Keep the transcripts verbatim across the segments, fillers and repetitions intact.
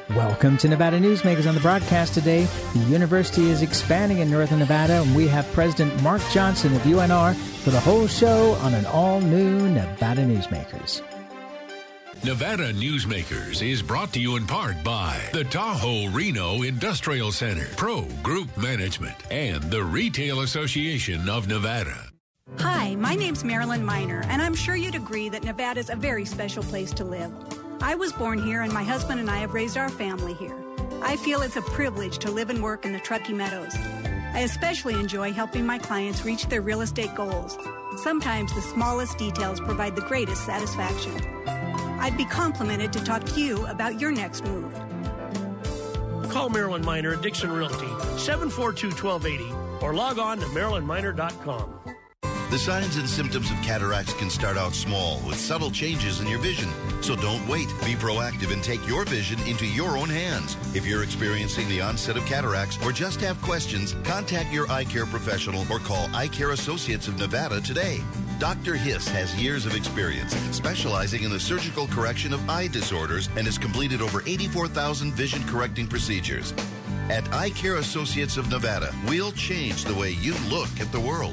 Welcome to Nevada Newsmakers. On the broadcast today, the university is expanding in northern Nevada, and we have President Mark Johnson of U N R for the whole show on an all-new Nevada Newsmakers. Nevada Newsmakers is brought to you in part by the Tahoe Reno Industrial Center, Pro Group Management, and the Retail Association of Nevada. Hi, my name's Marilyn Miner, and I'm sure you'd agree that Nevada's a very special place to live. I was born here, and my husband and I have raised our family here. I feel it's a privilege to live and work in the Truckee Meadows. I especially enjoy helping my clients reach their real estate goals. Sometimes the smallest details provide the greatest satisfaction. I'd be complimented to talk to you about your next move. Call Marilyn Miner at Dixon Realty, seven four two, one two eight zero, or log on to marilyn miner dot com. The signs and symptoms of cataracts can start out small with subtle changes in your vision. So don't wait. Be proactive and take your vision into your own hands. If you're experiencing the onset of cataracts or just have questions, contact your eye care professional or call Eye Care Associates of Nevada today. Doctor Hiss has years of experience specializing in the surgical correction of eye disorders and has completed over eighty-four thousand vision correcting procedures. At Eye Care Associates of Nevada, we'll change the way you look at the world.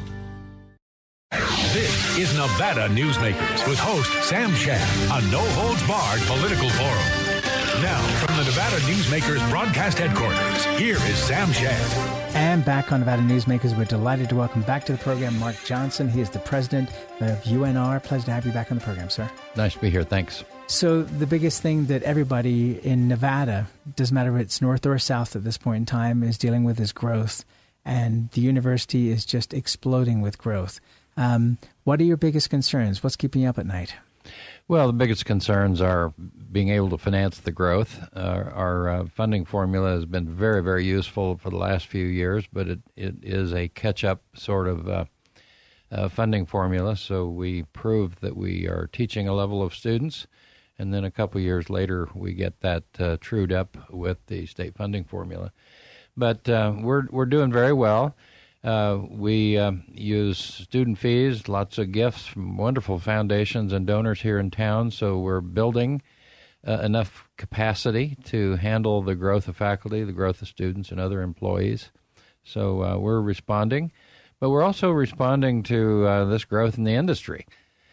This is Nevada Newsmakers with host Sam Shad, a no-holds-barred political forum. Now, from the Nevada Newsmakers broadcast headquarters, here is Sam Shad. And back on Nevada Newsmakers, we're delighted to welcome back to the program Mark Johnson. He is the president of U N R. Pleasure to have you back on the program, sir. Nice to be here. Thanks. So the biggest thing that everybody in Nevada, doesn't matter if it's north or south at this point in time, is dealing with is growth. And the university is just exploding with growth. Um, what are your biggest concerns? What's keeping you up at night? Well, the biggest concerns are being able to finance the growth. Uh, our uh, funding formula has been very, very useful for the last few years, but it, it is a catch-up sort of uh, uh, funding formula. So we prove that we are teaching a level of students, and then a couple years later we get that uh, trued up with the state funding formula. But uh, we're we're doing very well. Uh, we uh, use student fees, lots of gifts from wonderful foundations and donors here in town, so we're building uh, enough capacity to handle the growth of faculty, the growth of students, and other employees. So uh, we're responding, but we're also responding to uh, this growth in the industry.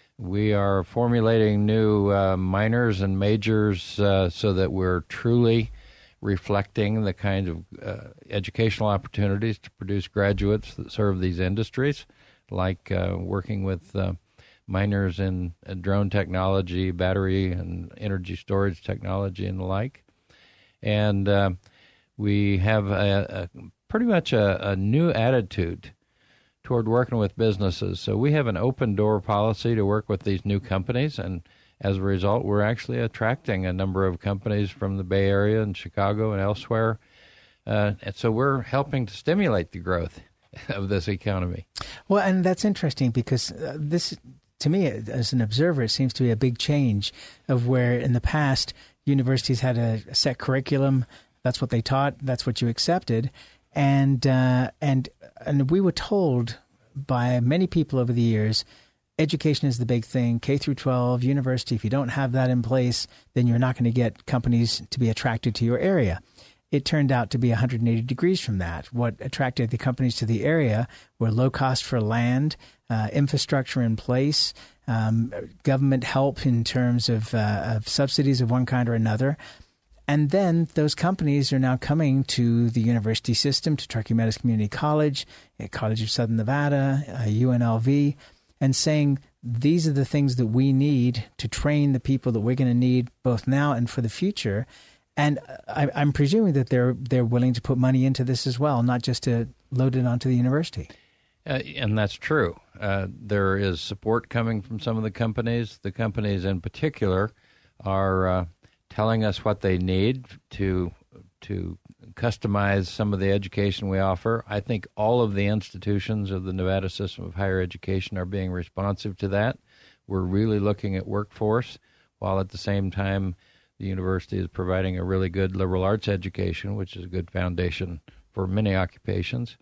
We are formulating new uh, minors and majors uh, so that we're truly reflecting the kind of uh, educational opportunities to produce graduates that serve these industries, like uh, working with uh, minors in uh, drone technology, battery and energy storage technology, and the like. And uh, we have a, a pretty much a, a new attitude toward working with businesses. So we have an open door policy to work with these new companies, and as a result, we're actually attracting a number of companies from the Bay Area and Chicago and elsewhere. Uh, and so we're helping to stimulate the growth of this economy. Well, and that's interesting because uh, this, to me, as an observer, it seems to be a big change of where in the past universities had a, a set curriculum. That's what they taught. That's what you accepted. And, uh, and, and we were told by many people over the years, education is the big thing, K through twelve, university. If you don't have that in place, then you're not going to get companies to be attracted to your area. It turned out to be one hundred eighty degrees from that. What attracted the companies to the area were low cost for land, uh, infrastructure in place, um, government help in terms of, uh, of subsidies of one kind or another. And then those companies are now coming to the university system, to Truckee Meadows Community College, College of Southern Nevada, uh, U N L V, and saying these are the things that we need to train the people that we're going to need both now and for the future. And I, I'm presuming that they're they're willing to put money into this as well, not just to load it onto the university. Uh, and that's true. Uh, there is support coming from some of the companies. The companies in particular are uh, telling us what they need to to customize some of the education we offer. I think all of the institutions of the Nevada system of higher education are being responsive to that. We're really looking at workforce, while at the same time the university is providing a really good liberal arts education, which is a good foundation for many occupations.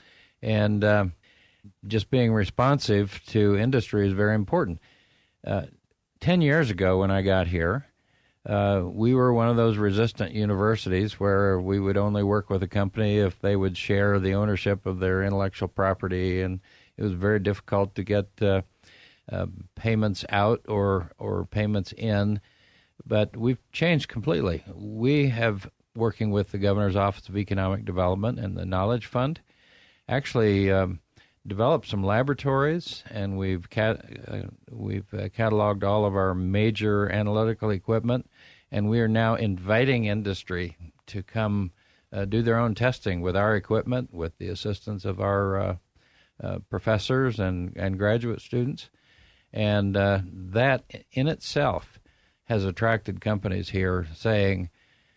And uh, just being responsive to industry is very important. Uh, ten years ago when I got here, uh, we were one of those resistant universities where we would only work with a company if they would share the ownership of their intellectual property, and it was very difficult to get uh, uh, payments out or or payments in. But we've changed completely. We have, working with the Governor's Office of Economic Development and the Knowledge Fund, actually um, developed some laboratories, and we've cat- uh, we've uh, cataloged all of our major analytical equipment, and we are now inviting industry to come uh, do their own testing with our equipment, with the assistance of our uh, uh, professors and, and graduate students. And uh, that in itself has attracted companies here saying,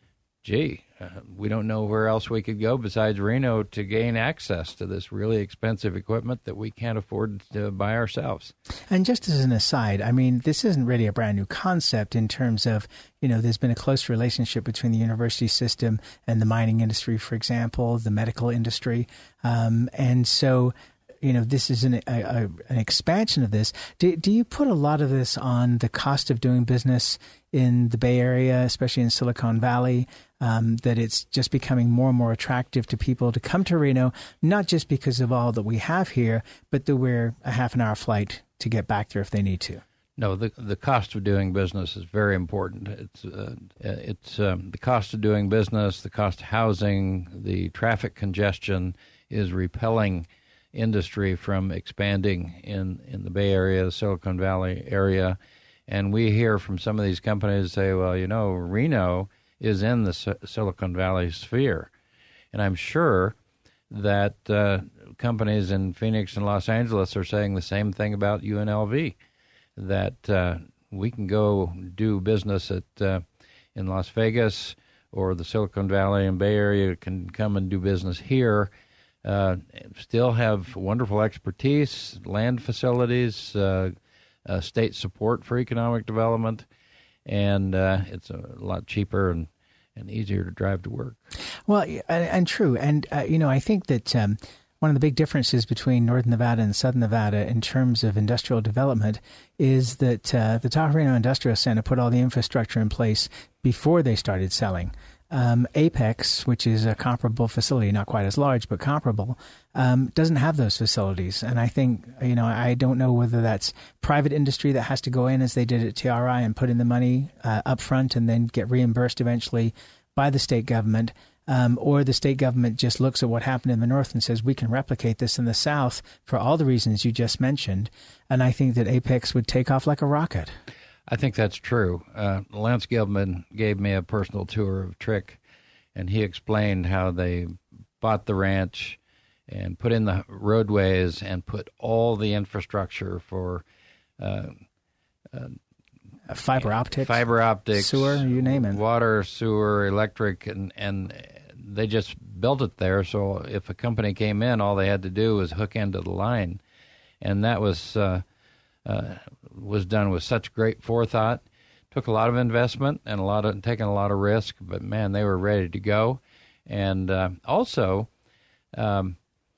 gee, uh, we don't know where else we could go besides Reno to gain access to this really expensive equipment that we can't afford to buy ourselves. And just as an aside, I mean, this isn't really a brand new concept in terms of, you know, there's been a close relationship between the university system and the mining industry, for example, the medical industry. Um, and so, you know, this is an, a, a, an expansion of this. Do, do you put a lot of this on the cost of doing business in the Bay Area, especially in Silicon Valley, um, that it's just becoming more and more attractive to people to come to Reno, not just because of all that we have here, but that we're a half an hour flight to get back there if they need to? No, the the cost of doing business is very important. It's uh, it's um, the cost of doing business, the cost of housing, the traffic congestion is repelling industry from expanding in, in the Bay Area, the Silicon Valley area. And we hear from some of these companies say, well, you know, Reno is in the S- Silicon Valley sphere. And I'm sure that uh, companies in Phoenix and Los Angeles are saying the same thing about U N L V, that uh, we can go do business at uh, in Las Vegas, or the Silicon Valley and Bay Area can come and do business here. Uh, still have wonderful expertise, land facilities, uh, uh, state support for economic development, and uh, it's a lot cheaper and, and easier to drive to work. Well, and, and true. And, uh, you know, I think that um, one of the big differences between Northern Nevada and Southern Nevada in terms of industrial development is that uh, the Tahoe Reno Industrial Center put all the infrastructure in place before they started selling. Um, Apex, which is a comparable facility, not quite as large, but comparable, um, doesn't have those facilities. And I think, you know, I don't know whether that's private industry that has to go in as they did at T R I and put in the money uh, up front and then get reimbursed eventually by the state government, um, or the state government just looks at what happened in the north and says, we can replicate this in the south for all the reasons you just mentioned. And I think that Apex would take off like a rocket. I think that's true. Uh, Lance Gilman gave me a personal tour of Trick, and he explained how they bought the ranch and put in the roadways and put all the infrastructure for uh, uh, fiber optics, fiber optics, sewer, you name it, water, sewer, electric, and and they just built it there. So if a company came in, all they had to do was hook into the line, and that was. Uh, Uh, was done with such great forethought. Took a lot of investment and a lot of taking a lot of risk, but man, they were ready to go. And uh, also, um,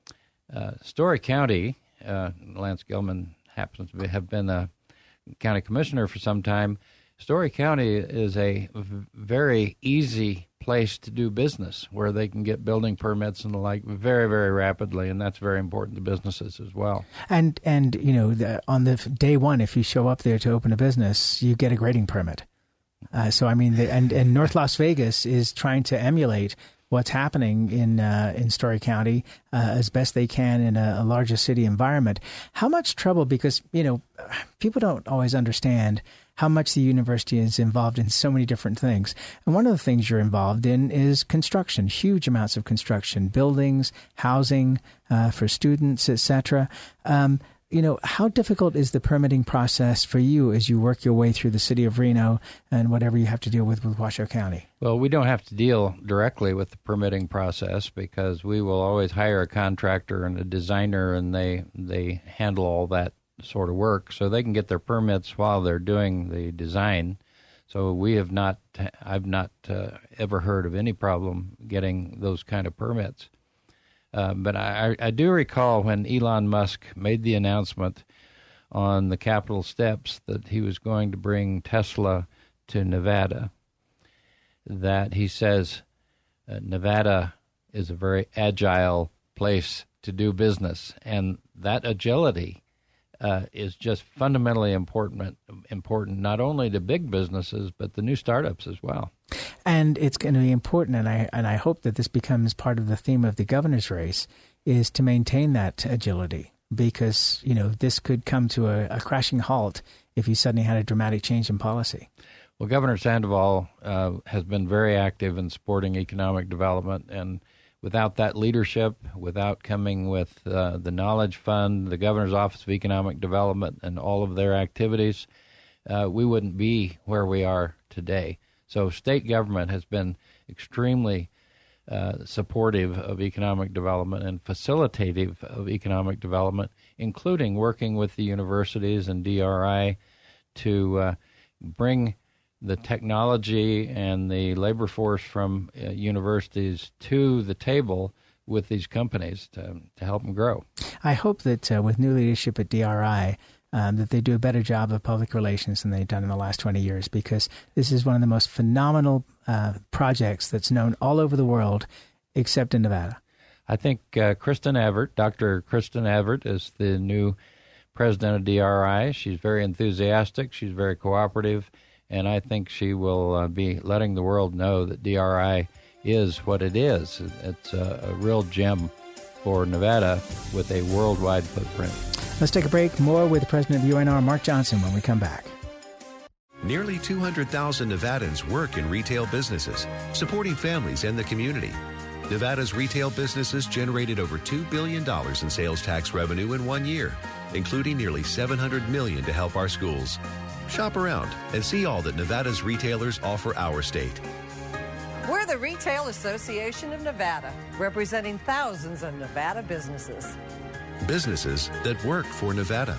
uh, Story County, uh, Lance Gilman happens to be, have been a county commissioner for some time. Story County is a v- very easy place to do business, where they can get building permits and the like very, very rapidly, and that's very important to businesses as well. And, and you know, the, on the day one, if you show up there to open a business, you get a grading permit. Uh, so, I mean, the, and, and North Las Vegas is trying to emulate what's happening in uh, in Story County uh, as best they can in a, a larger city environment. How much trouble, because, you know, people don't always understand how much the university is involved in so many different things. And one of the things you're involved in is construction, huge amounts of construction, buildings, housing uh, for students, et cetera. Um, you know, how difficult is the permitting process for you as you work your way through the city of Reno and whatever you have to deal with with Washoe County? Well, we don't have to deal directly with the permitting process because we will always hire a contractor and a designer, and they they handle all that sort of work, so they can get their permits while they're doing the design. So we have not, I've not uh, ever heard of any problem getting those kind of permits. Uh, but I, I do recall when Elon Musk made the announcement on the Capitol steps that he was going to bring Tesla to Nevada. that he says uh, Nevada is a very agile place to do business, and that agility uh, is just fundamentally important, important not only to big businesses, but the new startups as well. And it's going to be important, and I and I hope that this becomes part of the theme of the governor's race, is to maintain that agility, because, you know, this could come to a, a crashing halt if you suddenly had a dramatic change in policy. Well, Governor Sandoval uh, has been very active in supporting economic development, and without that leadership, without coming with uh, the Knowledge Fund, the Governor's Office of Economic Development, and all of their activities, uh, we wouldn't be where we are today. So state government has been extremely uh, supportive of economic development and facilitative of economic development, including working with the universities and D R I to uh, bring the technology and the labor force from uh, universities to the table with these companies to, to help them grow. I hope that uh, with new leadership at D R I, um, that they do a better job of public relations than they've done in the last twenty years, because this is one of the most phenomenal uh, projects that's known all over the world, except in Nevada. I think uh, Kristen Avert, Doctor Kristen Avert, is the new president of D R I. She's very enthusiastic. She's very cooperative. And I think she will uh, be letting the world know that D R I is what it is. It's a, a real gem for Nevada with a worldwide footprint. Let's take a break. More with the president of U N R, Mark Johnson, when we come back. Nearly two hundred thousand Nevadans work in retail businesses, supporting families and the community. Nevada's retail businesses generated over two billion dollars in sales tax revenue in one year, including nearly seven hundred million dollars to help our schools. Shop around and see all that Nevada's retailers offer our state. We're the Retail Association of Nevada, representing thousands of Nevada businesses. Businesses that work for Nevada.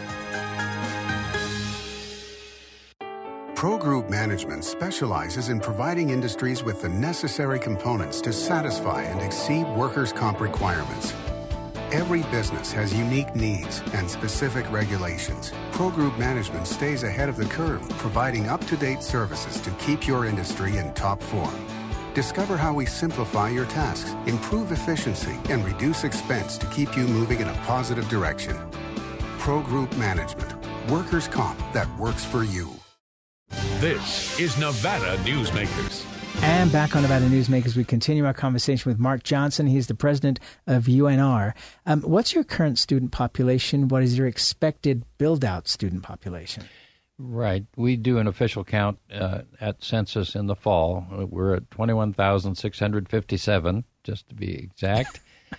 Pro Group Management specializes in providing industries with the necessary components to satisfy and exceed workers' comp requirements. Every business has unique needs and specific regulations. Pro Group Management stays ahead of the curve, providing up-to-date services to keep your industry in top form. Discover how we simplify your tasks, improve efficiency, and reduce expense to keep you moving in a positive direction. Pro Group Management. Workers' comp that works for you. This is Nevada Newsmakers. And back on Nevada Newsmakers, we continue our conversation with Mark Johnson. He's the president of U N R. Um, what's your current student population? What is your expected build-out student population? Right. We do an official count uh, at census in the fall. We're at twenty-one thousand six hundred fifty-seven, just to be exact.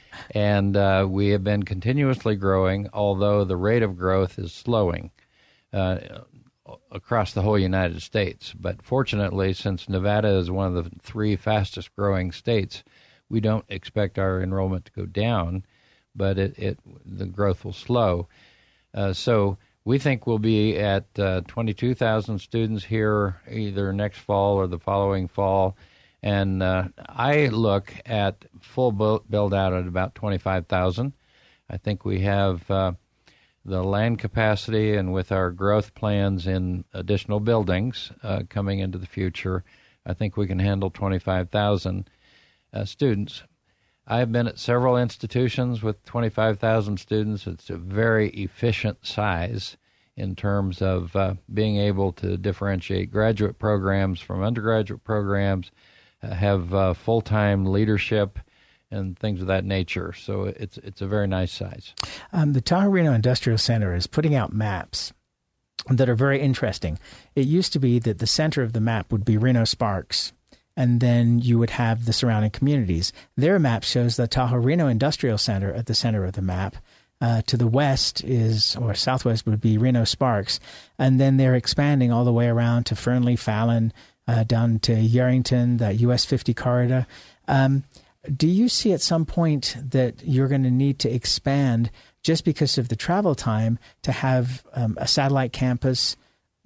And uh, we have been continuously growing, although the rate of growth is slowing uh, across the whole United States. But fortunately, since Nevada is one of the three fastest growing states, we don't expect our enrollment to go down, but it, it the growth will slow. Uh, so we think we'll be at uh, twenty-two thousand students here either next fall or the following fall. And uh, I look at full build out at about twenty-five thousand. I think we have uh, the land capacity, and with our growth plans in additional buildings uh, coming into the future, I think we can handle twenty-five thousand uh, students. I've been at several institutions with twenty-five thousand students. It's a very efficient size in terms of uh, being able to differentiate graduate programs from undergraduate programs, uh, have uh, full-time leadership, and things of that nature. So it's it's a very nice size. Um, the Tahoe Reno Industrial Center is putting out maps that are very interesting. It used to be that the center of the map would be Reno Sparks, and then you would have the surrounding communities. Their map shows the Tahoe Reno Industrial Center at the center of the map. Uh, to the west is, or southwest would be Reno Sparks, and then they're expanding all the way around to Fernley, Fallon, uh, down to Yerington, that U S fifty corridor. Um, do you see at some point that you're going to need to expand just because of the travel time to have um, a satellite campus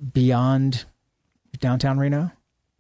beyond downtown Reno?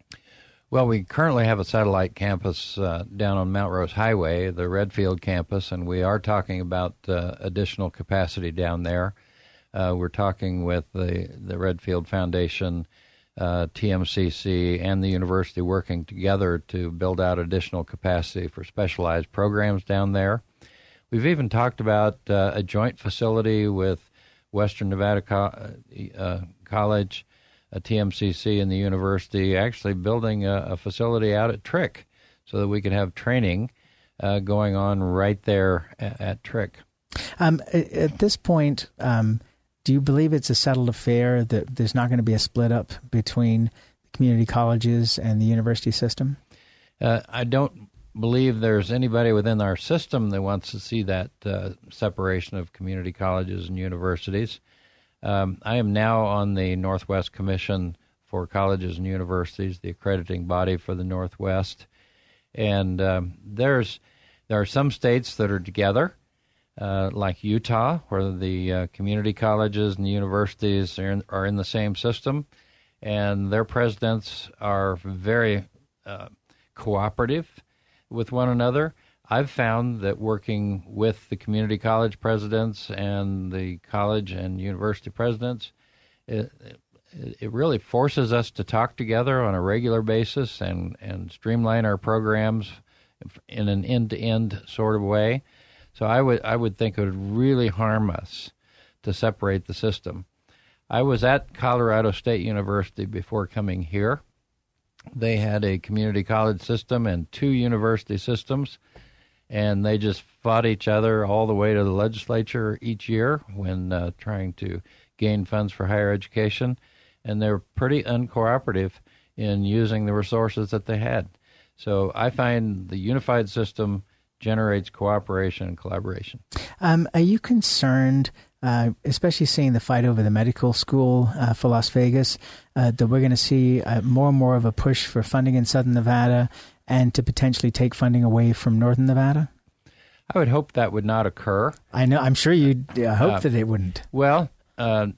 Well, we currently have a satellite campus uh, down on Mount Rose Highway, the Redfield campus, and we are talking about uh, additional capacity down there. Uh, we're talking with the, the Redfield Foundation uh, T M C C, and the university working together to build out additional capacity for specialized programs down there. We've even talked about uh, a joint facility with Western Nevada Co- uh, College, a T M C C, and the university, actually building a, a facility out at Trick so that we could have training uh, going on right there at, at Trick. Um, at this point, um, do you believe it's a settled affair that there's not going to be a split up between community colleges and the university system? Uh, I don't believe there's anybody within our system that wants to see that uh, separation of community colleges and universities. Um, I am now on the Northwest Commission for Colleges and Universities, the accrediting body for the Northwest. And um, there's there are some states that are together, uh, like Utah, where the uh, community colleges and the universities are in, are in the same system, and their presidents are very uh, cooperative with one another. I've found that working with the community college presidents and the college and university presidents, it, it really forces us to talk together on a regular basis and, and streamline our programs in an end-to-end sort of way. So I would I would think it would really harm us to separate the system. I was at Colorado State University before coming here. They had a community college system and two university systems, and they just fought each other all the way to the legislature each year when uh, trying to gain funds for higher education, and they're pretty uncooperative in using the resources that they had. So I find the unified system generates cooperation and collaboration. Um, are you concerned, uh, especially seeing the fight over the medical school uh, for Las Vegas, uh, that we're going to see uh, more and more of a push for funding in Southern Nevada and to potentially take funding away from Northern Nevada? I would hope that would not occur. I know. I'm sure you'd uh, hope uh, that it wouldn't. Well, uh,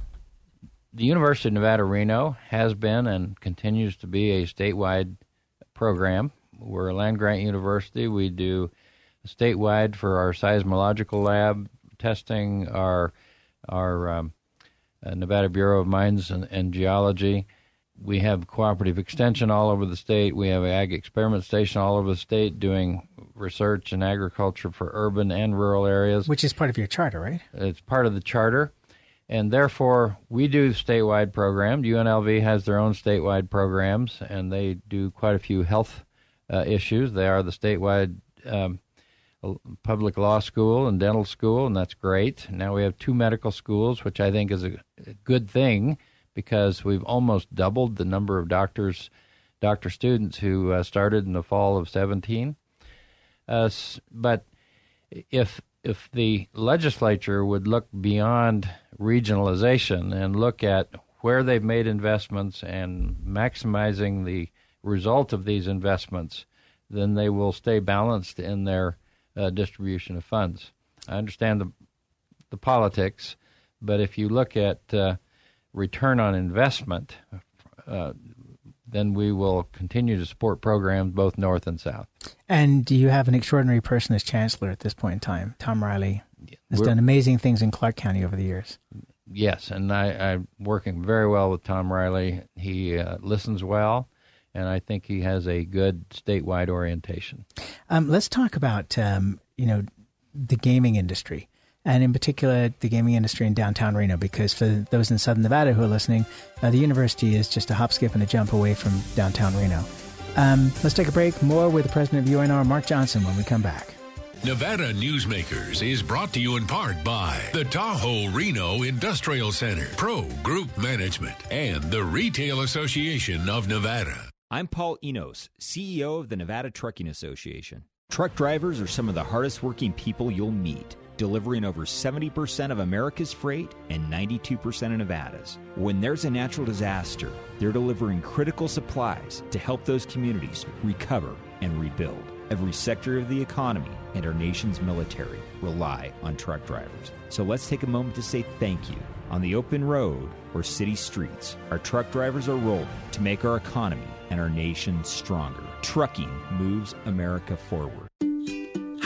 the University of Nevada, Reno has been and continues to be a statewide program. We're a land-grant university. We do statewide for our seismological lab testing, our our um, uh, Nevada Bureau of Mines and, and Geology. We have cooperative extension all over the state. We have an ag experiment station all over the state doing research in agriculture for urban and rural areas. Which is part of your charter, right? It's part of the charter. And therefore, we do statewide programs. U N L V has their own statewide programs, and they do quite a few health uh, issues. They are the statewide um, public law school and dental school, and that's great. Now we have two medical schools, which I think is a good thing because we've almost doubled the number of doctors, doctor students who uh, started in the fall of seventeen. Uh, but if if the legislature would look beyond regionalization and look at where they've made investments and maximizing the result of these investments, then they will stay balanced in their uh, distribution of funds. I understand the the politics, but if you look at uh, return on investment, uh, then we will continue to support programs both north and south. And you have an extraordinary person as chancellor at this point in time. Tom Riley has We're, done amazing things in Clark County over the years. Yes, and I, I'm working very well with Tom Riley. He uh, listens well, and I think he has a good statewide orientation. Um, let's talk about um, you know the gaming industry, and in particular the gaming industry in downtown Reno, because for those in Southern Nevada who are listening, uh, the university is just a hop, skip, and a jump away from downtown Reno. Um, let's take a break. More with the president of U N R, Mark Johnson, when we come back. Nevada Newsmakers is brought to you in part by the Tahoe Reno Industrial Center, Pro Group Management, and the Retail Association of Nevada. I'm Paul Enos, C E O of the Nevada Trucking Association. Truck drivers are some of the hardest working people you'll meet, delivering over seventy percent of America's freight and ninety-two percent of Nevada's. When there's a natural disaster, they're delivering critical supplies to help those communities recover and rebuild. Every sector of the economy and our nation's military rely on truck drivers. So let's take a moment to say thank you. On the open road or city streets, our truck drivers are rolling to make our economy and our nation stronger. Trucking moves America forward.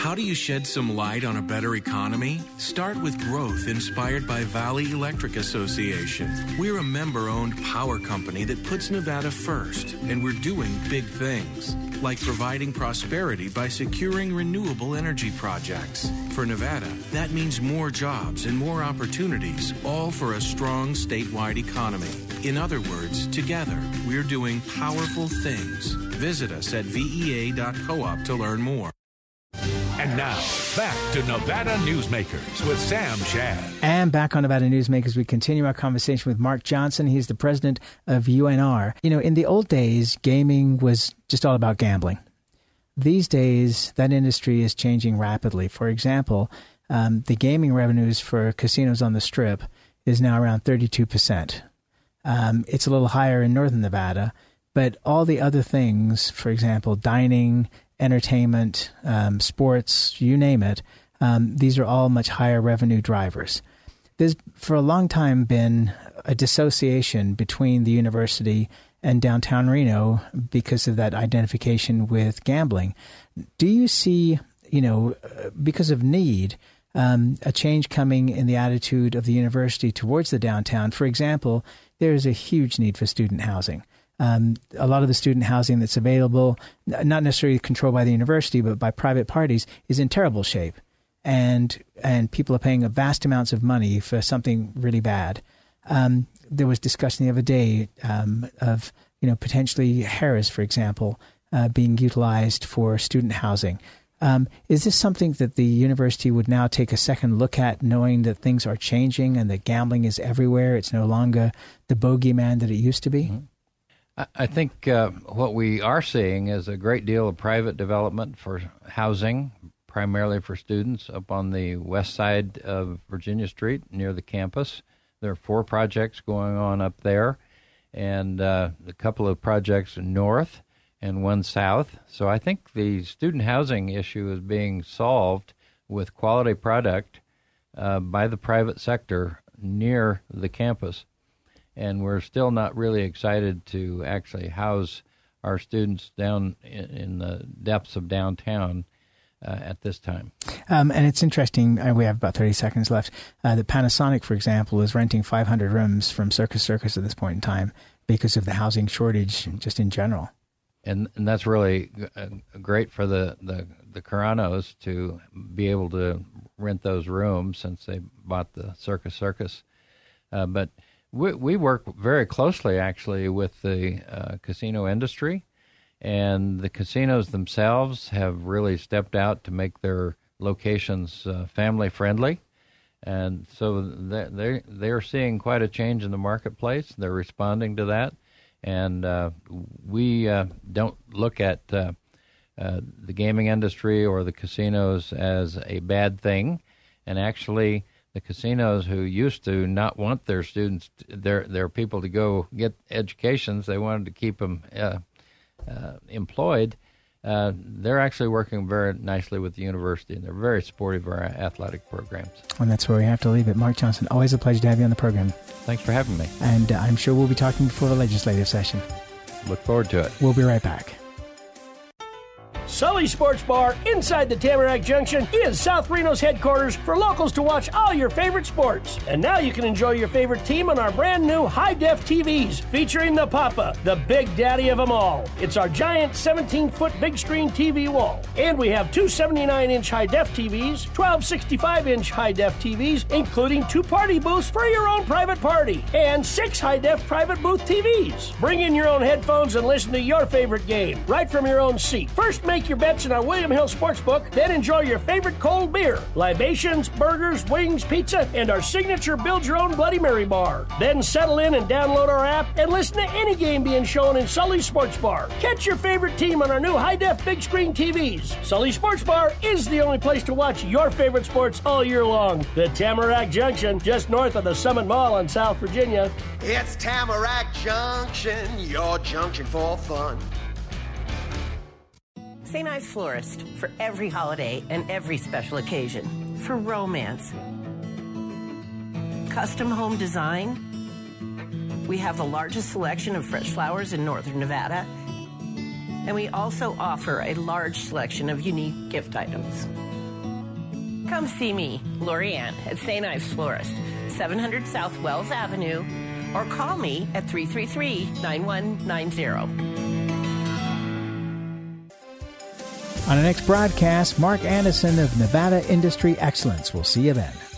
How do you shed some light on a better economy? Start with growth inspired by Valley Electric Association. We're a member-owned power company that puts Nevada first, and we're doing big things, like providing prosperity by securing renewable energy projects. For Nevada, that means more jobs and more opportunities, all for a strong statewide economy. In other words, together, we're doing powerful things. Visit us at V E A dot coop to learn more. And now, back to Nevada Newsmakers with Sam Shad. And back on Nevada Newsmakers, we continue our conversation with Mark Johnson. He's the president of U N R. You know, in the old days, gaming was just all about gambling. These days, that industry is changing rapidly. For example, um, the gaming revenues for casinos on the Strip is now around thirty-two percent. Um, it's a little higher in northern Nevada, but all the other things, for example, dining, entertainment, um, sports, you name it, um, these are all much higher revenue drivers. There's for a long time been a dissociation between the university and downtown Reno because of that identification with gambling. Do you see, you know, because of need, um, a change coming in the attitude of the university towards the downtown? For example, there is a huge need for student housing. Um, a lot of the student housing that's available, not necessarily controlled by the university, but by private parties, is in terrible shape. And and people are paying vast amounts of money for something really bad. Um, there was discussion the other day um, of, you know, potentially Harris, for example, uh, being utilized for student housing. Um, is this something that the university would now take a second look at, knowing that things are changing and that gambling is everywhere? It's no longer the bogeyman that it used to be? Mm-hmm. I think uh, what we are seeing is a great deal of private development for housing, primarily for students, up on the west side of Virginia Street near the campus. There are four projects going on up there, and uh, a couple of projects north and one south. So I think the student housing issue is being solved with quality product uh, by the private sector near the campus. And we're still not really excited to actually house our students down in, in the depths of downtown uh, at this time. Um, and it's interesting, uh, we have about thirty seconds left, uh, that Panasonic, for example, is renting five hundred rooms from Circus Circus at this point in time because of the housing shortage just in general. And, and that's really uh, great for the, the, the Caranos to be able to rent those rooms since they bought the Circus Circus. Uh, but We, we work very closely, actually, with the uh, casino industry, and the casinos themselves have really stepped out to make their locations uh, family-friendly, and so they they're seeing quite a change in the marketplace. They're responding to that, and uh, we uh, don't look at uh, uh, the gaming industry or the casinos as a bad thing, and actually the casinos who used to not want their students, their their people to go get educations, they wanted to keep them uh, uh, employed. Uh, they're actually working very nicely with the university, and they're very supportive of our athletic programs. And that's where we have to leave it. Mark Johnson, always a pleasure to have you on the program. Thanks for having me. And uh, I'm sure we'll be talking before the legislative session. Look forward to it. We'll be right back. Sully Sports Bar inside the Tamarack Junction is South Reno's headquarters for locals to watch all your favorite sports. And now you can enjoy your favorite team on our brand new high-def T Vs featuring the Papa, the big daddy of them all. It's our giant seventeen-foot big screen T V wall. And we have two seventy-nine inch high-def T Vs, twelve sixty-five inch high-def T Vs, including two party booths for your own private party, and six high-def private booth T Vs. Bring in your own headphones and listen to your favorite game right from your own seat. First, make your bets in our William Hill Sportsbook, then enjoy your favorite cold beer, libations, burgers, wings, pizza, and our signature build-your-own Bloody Mary bar. Then settle in and download our app and listen to any game being shown in Sully Sports Bar. Catch your favorite team on our new high-def big screen T Vs. Sully Sports Bar is the only place to watch your favorite sports all year long. The Tamarack Junction, just north of the Summit Mall in South Virginia. It's Tamarack Junction, your junction for fun. Saint Ives Florist, for every holiday and every special occasion. For romance. Custom home design. We have the largest selection of fresh flowers in northern Nevada. And we also offer a large selection of unique gift items. Come see me, Lori Ann, at Saint Ives Florist, seven hundred South Wells Avenue, or call me at three three three, nine one nine zero. On the next broadcast, Mark Anderson of Nevada Industry Excellence. We'll see you then.